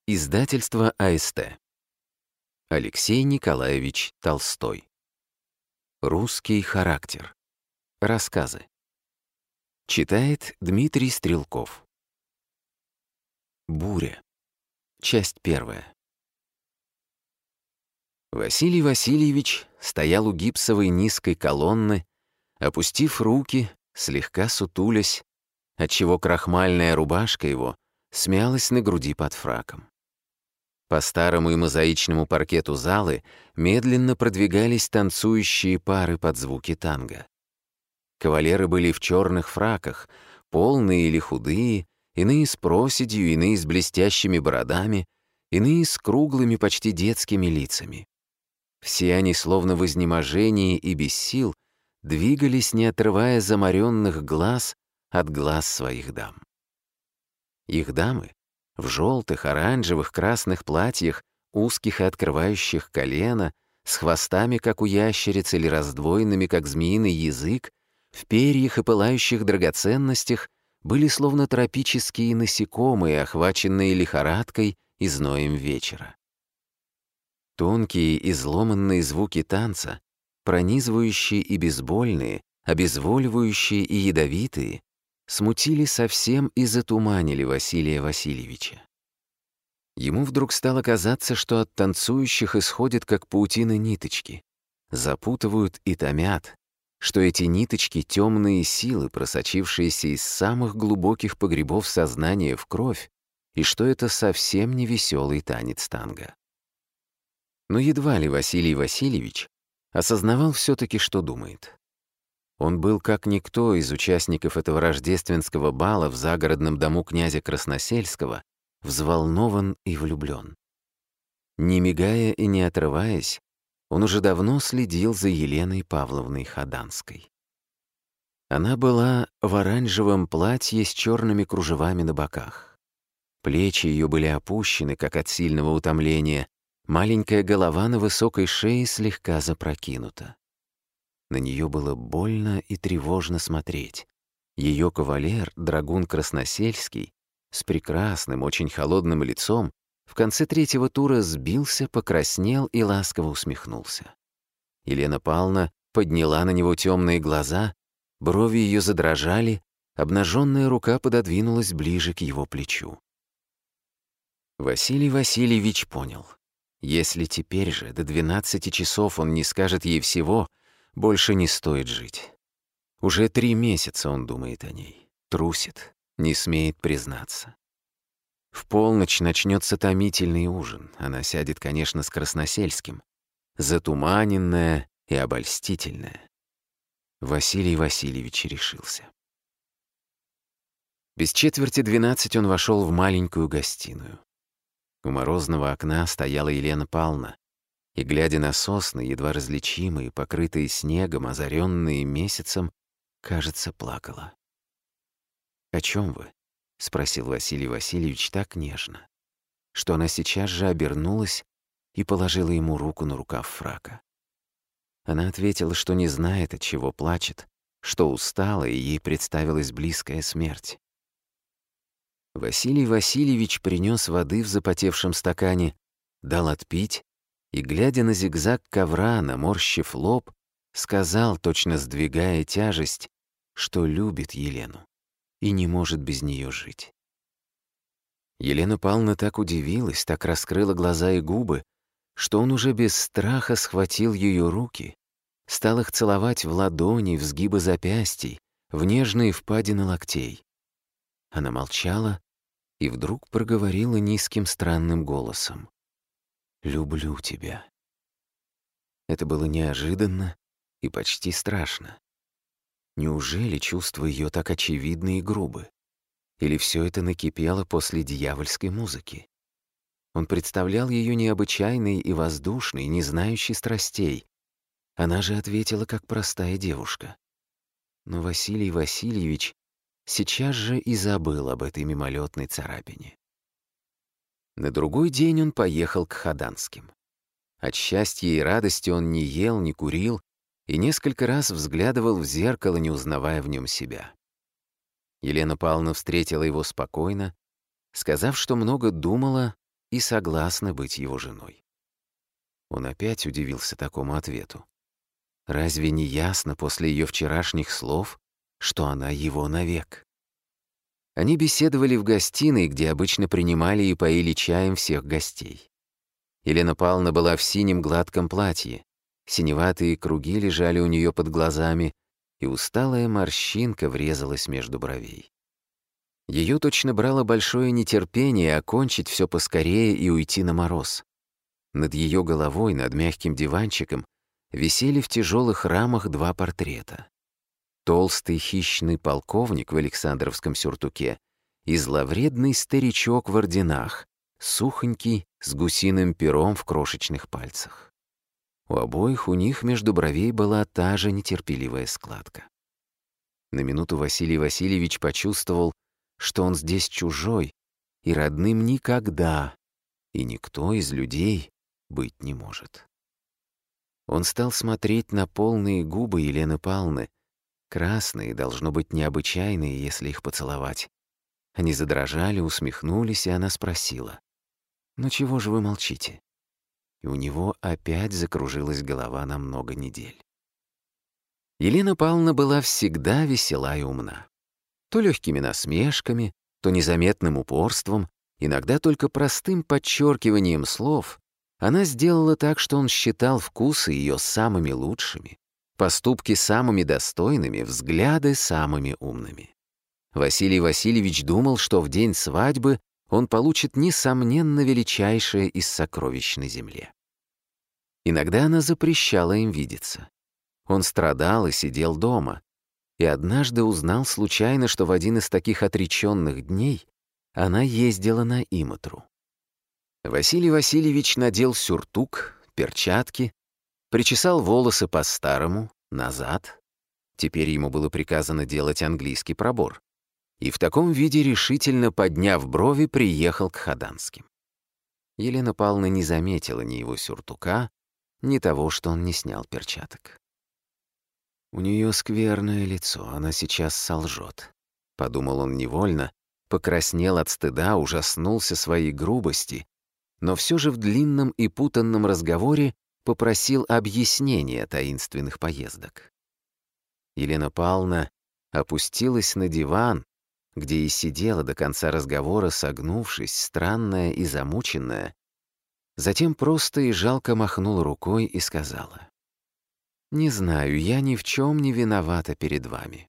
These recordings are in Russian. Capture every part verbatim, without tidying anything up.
Издательство А Эс Тэ. Алексей Николаевич Толстой. Русский характер. Рассказы. Читает Дмитрий Стрелков. Буря. Часть первая. Василий Васильевич стоял у гипсовой низкой колонны, опустив руки, слегка сутулясь, отчего крахмальная рубашка его смялась на груди под фраком. По старому и мозаичному паркету залы медленно продвигались танцующие пары под звуки танго. Кавалеры были в черных фраках, полные или худые, иные с проседью, иные с блестящими бородами, иные с круглыми, почти детскими лицами. Все они, словно в изнеможении и без сил, двигались, не отрывая заморенных глаз от глаз своих дам. Их дамы в желтых, оранжевых, красных платьях, узких и открывающих колено, с хвостами, как у ящериц, или раздвоенными, как змеиный язык, в перьях и пылающих драгоценностях, были словно тропические насекомые, охваченные лихорадкой и зноем вечера. Тонкие, изломанные звуки танца, пронизывающие и безбольные, обезволивающие и ядовитые, смутили совсем и затуманили Василия Васильевича. Ему вдруг стало казаться, что от танцующих исходят как паутина ниточки, запутывают и томят, что эти ниточки — темные силы, просочившиеся из самых глубоких погребов сознания в кровь, и что это совсем не веселый танец танго. Но едва ли Василий Васильевич осознавал все-таки, что думает. Он был, как никто из участников этого рождественского бала в загородном дому князя Красносельского, взволнован и влюблен. Не мигая и не отрываясь, он уже давно следил за Еленой Павловной Ходанской. Она была в оранжевом платье с черными кружевами на боках. Плечи ее были опущены, как от сильного утомления, маленькая голова на высокой шее слегка запрокинута. На нее было больно и тревожно смотреть. Ее кавалер, драгун Красносельский, с прекрасным, очень холодным лицом, в конце третьего тура сбился, покраснел и ласково усмехнулся. Елена Павловна подняла на него темные глаза, брови ее задрожали, обнаженная рука пододвинулась ближе к его плечу. Василий Васильевич понял. Если теперь же до двенадцати часов он не скажет ей всего, больше не стоит жить. Уже три месяца он думает о ней, трусит, не смеет признаться. В полночь начнется томительный ужин. Она сядет, конечно, с Красносельским, затуманенная и обольстительная. Василий Васильевич решился. Без четверти двенадцать он вошел в маленькую гостиную. У морозного окна стояла Елена Павловна, и, глядя на сосны, едва различимые, покрытые снегом, озаренные месяцем, кажется, плакала. «О чем вы?» — спросил Василий Васильевич так нежно, что она сейчас же обернулась и положила ему руку на рукав фрака. Она ответила, что не знает, от чего плачет, что устала, и ей представилась близкая смерть. Василий Васильевич принес воды в запотевшем стакане, дал отпить, и, глядя на зигзаг ковра, наморщив лоб, сказал, точно сдвигая тяжесть, что любит Елену и не может без нее жить. Елена Павловна так удивилась, так раскрыла глаза и губы, что он уже без страха схватил ее руки, стал их целовать в ладони, в сгибы запястий, в нежные впадины локтей. Она молчала и вдруг проговорила низким странным голосом: «Люблю тебя». Это было неожиданно и почти страшно. Неужели чувства ее так очевидны и грубы? Или все это накипело после дьявольской музыки? Он представлял ее необычайной и воздушной, не знающей страстей. Она же ответила, как простая девушка. Но Василий Васильевич сейчас же и забыл об этой мимолетной царапине. На другой день он поехал к Ходанским. От счастья и радости он не ел, не курил и несколько раз взглядывал в зеркало, не узнавая в нем себя. Елена Павловна встретила его спокойно, сказав, что много думала и согласна быть его женой. Он опять удивился такому ответу. Разве не ясно после ее вчерашних слов, что она его навек? Они беседовали в гостиной, где обычно принимали и поили чаем всех гостей. Елена Павловна была в синем гладком платье, синеватые круги лежали у нее под глазами, и усталая морщинка врезалась между бровей. Ее точно брало большое нетерпение окончить все поскорее и уйти на мороз. Над ее головой, над мягким диванчиком, висели в тяжелых рамах два портрета. Толстый хищный полковник в Александровском сюртуке и зловредный старичок в орденах, сухонький, с гусиным пером в крошечных пальцах. У обоих у них между бровей была та же нетерпеливая складка. На минуту Василий Васильевич почувствовал, что он здесь чужой и родным никогда, и никто из людей быть не может. Он стал смотреть на полные губы Елены Павловны, красные, должно быть, необычайные, если их поцеловать. Они задрожали, усмехнулись, и она спросила: «Ну чего же вы молчите?» И у него опять закружилась голова на много недель. Елена Павловна была всегда весела и умна. То легкими насмешками, то незаметным упорством, иногда только простым подчеркиванием слов, она сделала так, что он считал вкусы ее самыми лучшими, поступки самыми достойными, взгляды самыми умными. Василий Васильевич думал, что в день свадьбы он получит, несомненно, величайшее из сокровищ на земле. Иногда она запрещала им видеться. Он страдал и сидел дома, и однажды узнал случайно, что в один из таких отреченных дней она ездила на Иматру. Василий Васильевич надел сюртук, перчатки, причесал волосы по-старому, назад. Теперь ему было приказано делать английский пробор. И в таком виде, решительно подняв брови, приехал к Хаданским. Елена Павловна не заметила ни его сюртука, ни того, что он не снял перчаток. «У нее скверное лицо, она сейчас солжет», — подумал он невольно, покраснел от стыда, ужаснулся своей грубости, но все же в длинном и путанном разговоре попросил объяснения таинственных поездок. Елена Павловна опустилась на диван, где и сидела до конца разговора, согнувшись, странная и замученная, затем просто и жалко махнула рукой и сказала: «Не знаю, я ни в чем не виновата перед вами».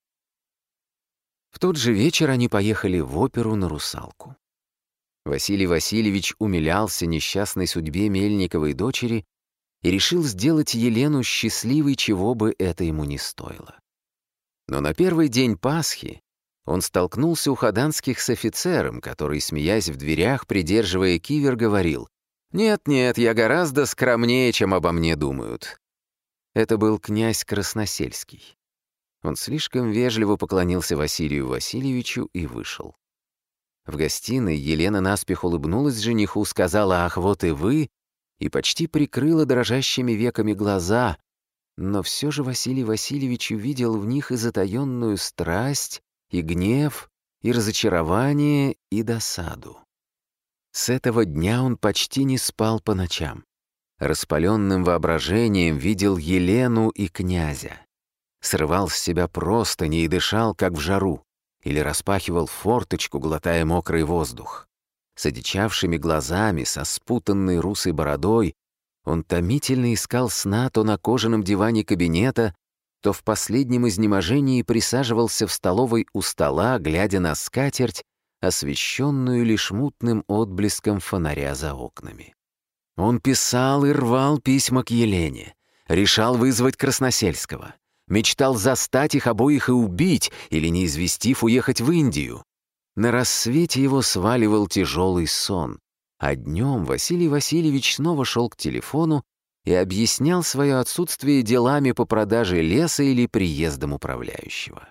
В тот же вечер они поехали в оперу на «Русалку». Василий Васильевич умилялся несчастной судьбе Мельниковой дочери и решил сделать Елену счастливой, чего бы это ему не стоило. Но на первый день Пасхи он столкнулся у Хаданских с офицером, который, смеясь в дверях, придерживая кивер, говорил: «Нет-нет, я гораздо скромнее, чем обо мне думают». Это был князь Красносельский. Он слишком вежливо поклонился Василию Васильевичу и вышел. В гостиной Елена наспех улыбнулась жениху, сказала: «Ах, вот и вы», и почти прикрыла дрожащими веками глаза, но все же Василий Васильевич увидел в них и затаённую страсть, и гнев, и разочарование, и досаду. С этого дня он почти не спал по ночам. Распаленным воображением видел Елену и князя. Срывал с себя простыни и дышал, как в жару, или распахивал форточку, глотая мокрый воздух. С одичавшими глазами, со спутанной русой бородой, он томительно искал сна то на кожаном диване кабинета, то в последнем изнеможении присаживался в столовой у стола, глядя на скатерть, освещенную лишь мутным отблеском фонаря за окнами. Он писал и рвал письма к Елене, решал вызвать Красносельского, мечтал застать их обоих и убить, или, не известив, уехать в Индию. На рассвете его сваливал тяжелый сон, а днем Василий Васильевич снова шел к телефону и объяснял свое отсутствие делами по продаже леса или приездом управляющего.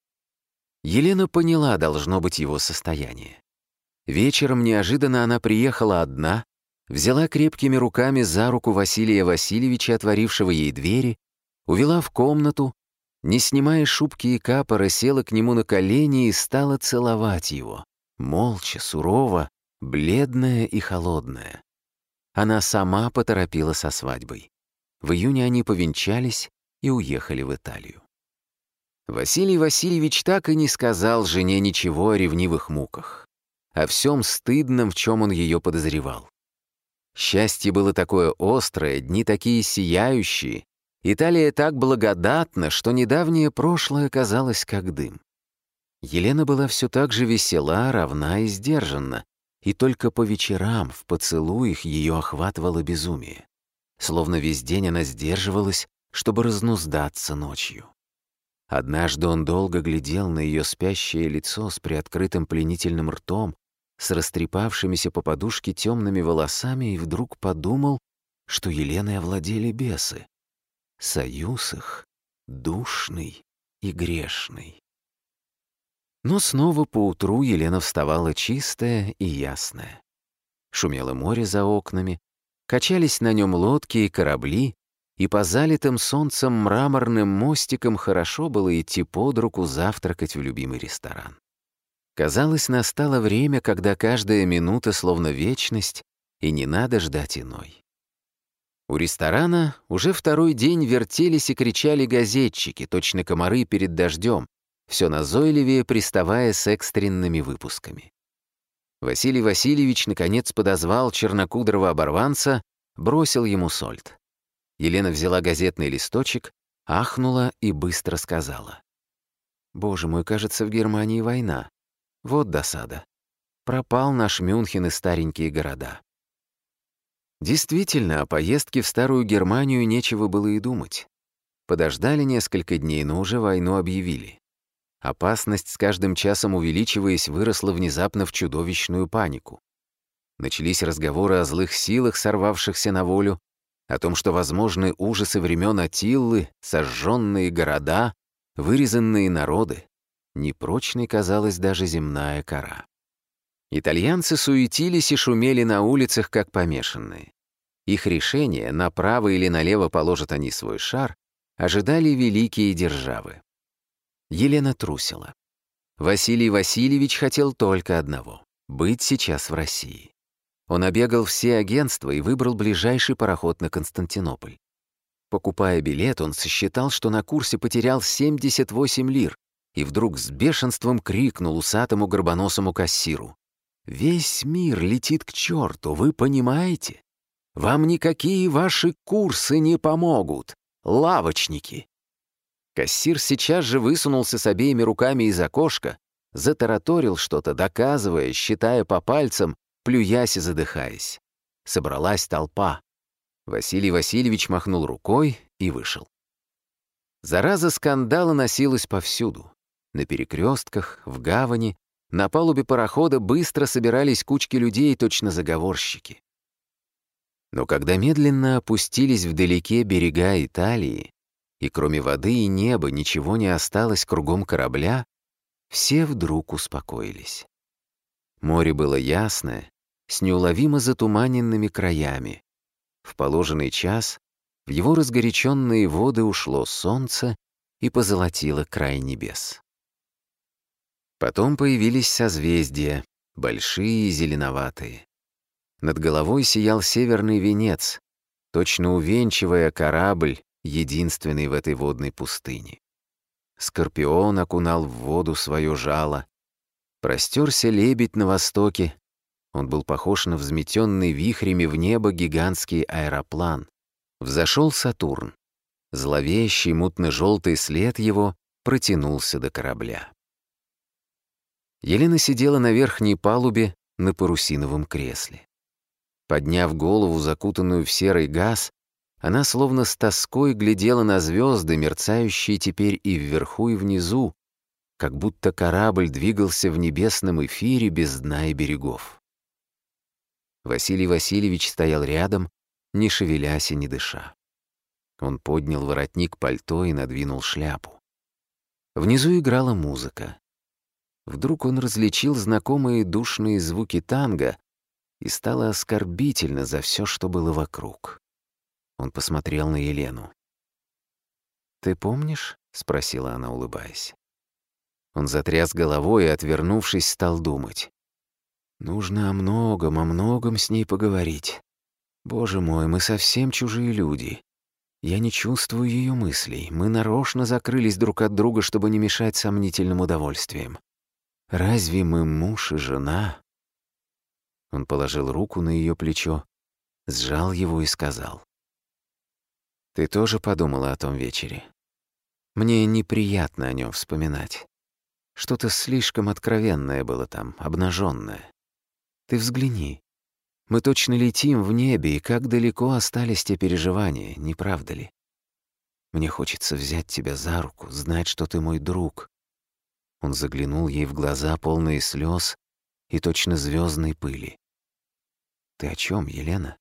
Елена поняла, должно быть, его состояние. Вечером неожиданно она приехала одна, взяла крепкими руками за руку Василия Васильевича, отворившего ей двери, увела в комнату, не снимая шубки и капора, села к нему на колени и стала целовать его, молча, сурово, бледная и холодная. Она сама поторопила со свадьбой. В июне они повенчались и уехали в Италию. Василий Васильевич так и не сказал жене ничего о ревнивых муках, о всем стыдном, в чем он ее подозревал. Счастье было такое острое, дни такие сияющие, Италия так благодатна, что недавнее прошлое казалось как дым. Елена была все так же весела, равна и сдержанна, и только по вечерам в поцелуях ее охватывало безумие. Словно весь день она сдерживалась, чтобы разнуздаться ночью. Однажды он долго глядел на ее спящее лицо с приоткрытым пленительным ртом, с растрепавшимися по подушке темными волосами, и вдруг подумал, что Еленой овладели бесы. Союз их душный и грешный. Но снова поутру Елена вставала чистая и ясная. Шумело море за окнами, качались на нем лодки и корабли, и по залитым солнцем мраморным мостикам хорошо было идти под руку завтракать в любимый ресторан. Казалось, настало время, когда каждая минута словно вечность, и не надо ждать иной. У ресторана уже второй день вертелись и кричали газетчики, точно комары перед дождем, все назойливее приставая с экстренными выпусками. Василий Васильевич наконец подозвал чернокудрого оборванца, бросил ему сольд. Елена взяла газетный листочек, ахнула и быстро сказала: «Боже мой, кажется, в Германии война. Вот досада. Пропал наш Мюнхен и старенькие города». Действительно, о поездке в Старую Германию нечего было и думать. Подождали несколько дней, но уже войну объявили. Опасность, с каждым часом увеличиваясь, выросла внезапно в чудовищную панику. Начались разговоры о злых силах, сорвавшихся на волю, о том, что возможны ужасы времен Аттиллы, сожженные города, вырезанные народы. Непрочной казалась даже земная кора. Итальянцы суетились и шумели на улицах, как помешанные. Их решение, направо или налево положат они свой шар, ожидали великие державы. Елена трусила. Василий Васильевич хотел только одного — быть сейчас в России. Он обегал все агентства и выбрал ближайший пароход на Константинополь. Покупая билет, он сосчитал, что на курсе потерял семьдесят восемь лир, и вдруг с бешенством крикнул усатому горбоносому кассиру: «Весь мир летит к черту, вы понимаете? Вам никакие ваши курсы не помогут, лавочники!» Кассир сейчас же высунулся с обеими руками из окошка, затараторил что-то, доказывая, считая по пальцам, плюясь и задыхаясь. Собралась толпа. Василий Васильевич махнул рукой и вышел. Зараза скандала носилась повсюду. На перекрестках, в гавани, на палубе парохода быстро собирались кучки людей, точно заговорщики. Но когда медленно опустились вдалеке берега Италии, и кроме воды и неба ничего не осталось кругом корабля, все вдруг успокоились. Море было ясное, с неуловимо затуманенными краями. В положенный час в его разгоряченные воды ушло солнце и позолотило край небес. Потом появились созвездия, большие и зеленоватые. Над головой сиял северный венец, точно увенчивая корабль, единственный в этой водной пустыне. Скорпион окунал в воду свое жало. Простерся лебедь на востоке. Он был похож на взметенный вихрями в небо гигантский аэроплан. Взошел Сатурн. Зловещий мутно-желтый след его протянулся до корабля. Елена сидела на верхней палубе на парусиновом кресле. Подняв голову, закутанную в серый газ, она словно с тоской глядела на звезды, мерцающие теперь и вверху, и внизу, как будто корабль двигался в небесном эфире без дна и берегов. Василий Васильевич стоял рядом, не шевелясь и не дыша. Он поднял воротник пальто и надвинул шляпу. Внизу играла музыка. Вдруг он различил знакомые душные звуки танго, и стало оскорбительно за все, что было вокруг. Он посмотрел на Елену. «Ты помнишь?» — спросила она, улыбаясь. Он затряс головой и, отвернувшись, стал думать. Нужно о многом, о многом с ней поговорить. Боже мой, мы совсем чужие люди. Я не чувствую ее мыслей. Мы нарочно закрылись друг от друга, чтобы не мешать сомнительным удовольствиям. Разве мы муж и жена?» Он положил руку на ее плечо, сжал его и сказал: «Ты тоже подумала о том вечере? Мне неприятно о нем вспоминать. Что-то слишком откровенное было там, обнаженное. Ты взгляни. Мы точно летим в небе, и как далеко остались те переживания, не правда ли? Мне хочется взять тебя за руку, знать, что ты мой друг». Он заглянул ей в глаза, полные слез и точно звездной пыли. «Ты о чем, Елена?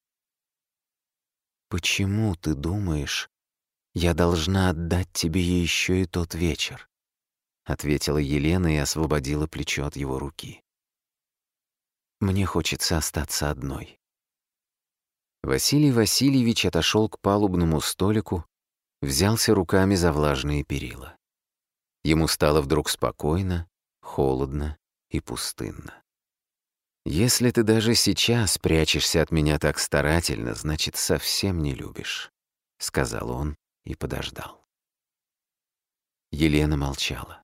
Почему ты думаешь, я должна отдать тебе еще и тот вечер?» Ответила Елена и освободила плечо от его руки. «Мне хочется остаться одной». Василий Васильевич отошел к палубному столику, взялся руками за влажные перила. Ему стало вдруг спокойно, холодно и пустынно. «Если ты даже сейчас прячешься от меня так старательно, значит, совсем не любишь», — сказал он и подождал. Елена молчала.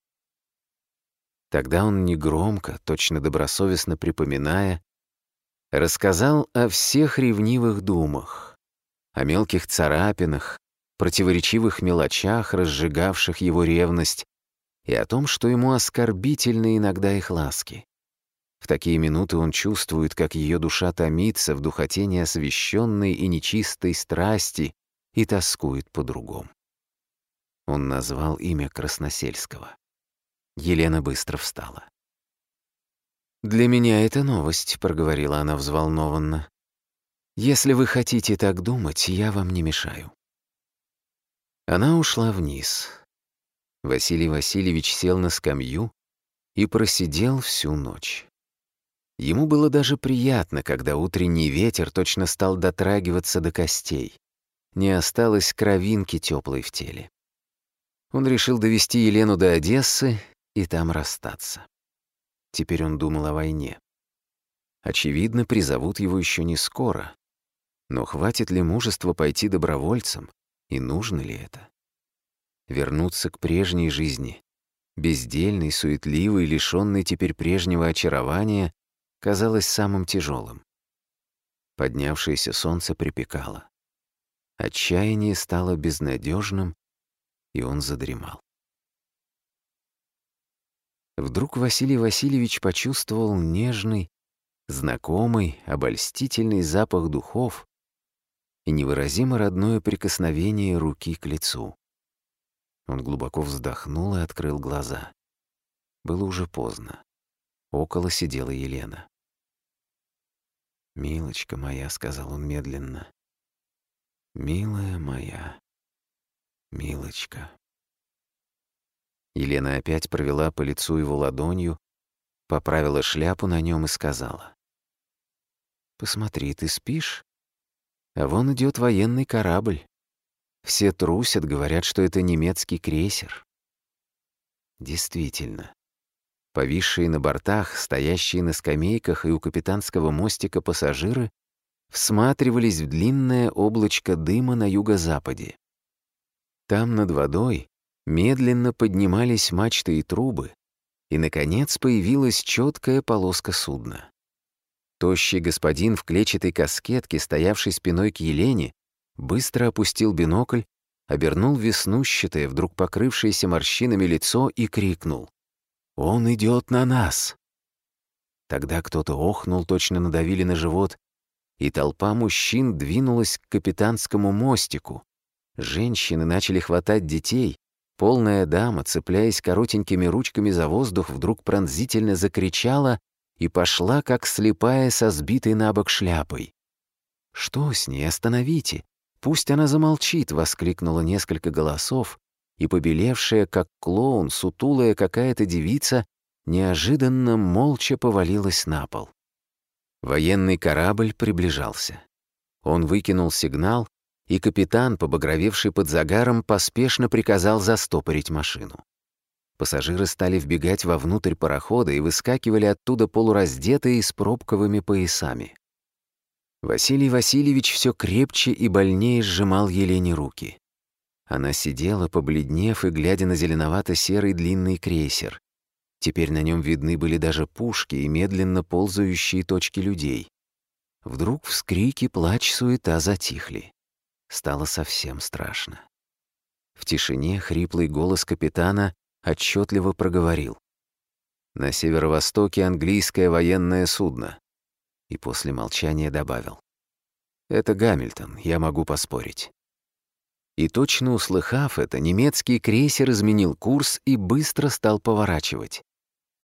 Тогда он негромко, точно добросовестно припоминая, рассказал о всех ревнивых думах, о мелких царапинах, противоречивых мелочах, разжигавших его ревность, и о том, что ему оскорбительны иногда их ласки. В такие минуты он чувствует, как ее душа томится в духоте неосвященной и нечистой страсти и тоскует по-другому. Он назвал имя Красносельского. Елена быстро встала. «Для меня это новость», — проговорила она взволнованно. «Если вы хотите так думать, я вам не мешаю». Она ушла вниз. Василий Васильевич сел на скамью и просидел всю ночь. Ему было даже приятно, когда утренний ветер точно стал дотрагиваться до костей. Не осталось кровинки теплой в теле. Он решил довести Елену до Одессы и там расстаться. Теперь он думал о войне. Очевидно, призовут его еще не скоро. Но хватит ли мужества пойти добровольцем, и нужно ли это? Вернуться к прежней жизни, бездельной, суетливой, лишённой теперь прежнего очарования, казалось самым тяжелым. Поднявшееся солнце припекало. Отчаяние стало безнадежным, и он задремал. Вдруг Василий Васильевич почувствовал нежный, знакомый, обольстительный запах духов и невыразимо родное прикосновение руки к лицу. Он глубоко вздохнул и открыл глаза. Было уже поздно. Около сидела Елена. «Милочка моя», — сказал он медленно, — «милая моя, милочка». Елена опять провела по лицу его ладонью, поправила шляпу на нем и сказала: «Посмотри, ты спишь? А вон идет военный корабль. Все трусят, говорят, что это немецкий крейсер». Действительно, повисшие на бортах, стоящие на скамейках и у капитанского мостика пассажиры всматривались в длинное облачко дыма на юго-западе. Там над водой медленно поднимались мачты и трубы, и, наконец, появилась четкая полоска судна. Тощий господин в клетчатой каскетке, стоявший спиной к Елене, быстро опустил бинокль, обернул веснущатое, вдруг покрывшееся морщинами лицо и крикнул: «Он идет на нас!» Тогда кто-то охнул, точно надавили на живот, и толпа мужчин двинулась к капитанскому мостику. Женщины начали хватать детей. Полная дама, цепляясь коротенькими ручками за воздух, вдруг пронзительно закричала и пошла, как слепая, со сбитой на бок шляпой. «Что с ней? Остановите! Пусть она замолчит!» — воскликнуло несколько голосов, и побелевшая, как клоун, сутулая какая-то девица неожиданно молча повалилась на пол. Военный корабль приближался. Он выкинул сигнал, и капитан, побагровевший под загаром, поспешно приказал застопорить машину. Пассажиры стали вбегать вовнутрь парохода и выскакивали оттуда полураздетые и с пробковыми поясами. Василий Васильевич все крепче и больнее сжимал Елене руки. Она сидела, побледнев и глядя на зеленовато-серый длинный крейсер. Теперь на нем видны были даже пушки и медленно ползающие точки людей. Вдруг вскрики, плач, суета затихли. Стало совсем страшно. В тишине хриплый голос капитана отчетливо проговорил: «На северо-востоке английское военное судно». И после молчания добавил: «Это Гамильтон, я могу поспорить». И точно услыхав это, немецкий крейсер изменил курс и быстро стал поворачивать.